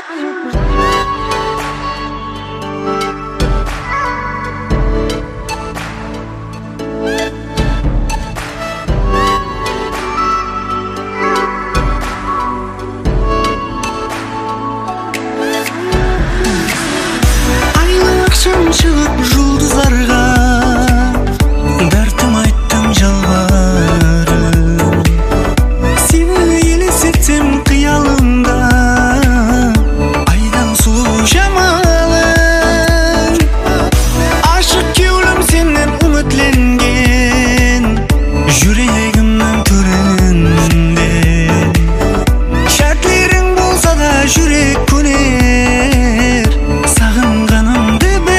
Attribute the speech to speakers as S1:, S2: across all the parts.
S1: Çıkıp жұлдызларға дәртім айттым жалбарым, сені елестетсем қиялымда айдан сұлу жамалың. Ашық кеулім сенен үмітленген жүрегімнің төрінде, шәтлерің болса да жүрек көнер сағынғанымды.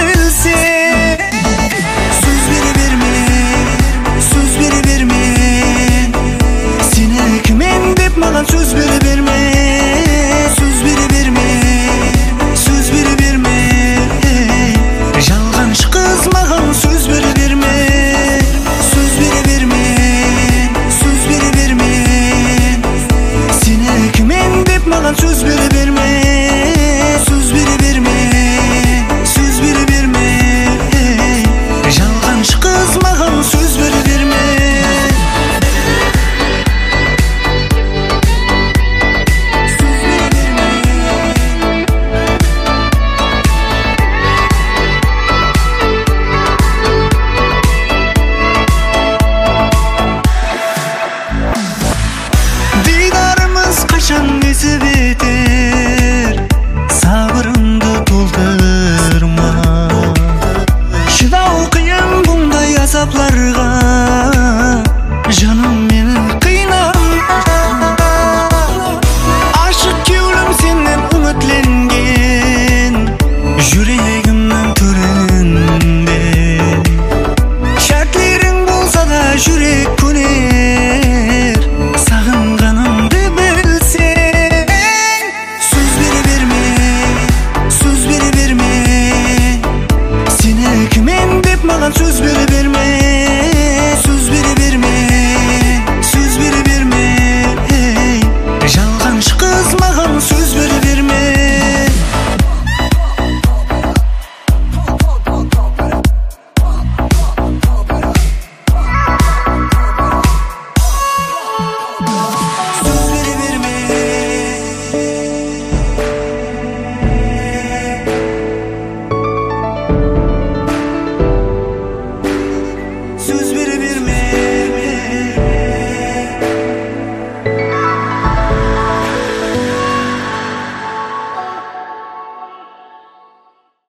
S1: Söz beri verme, söz beri verme, söz beri verme. Жалғаныш қыз маған сөз бері берме, сөз бері берме, сөз бері берме. Сені кіммен деп маған сөз бері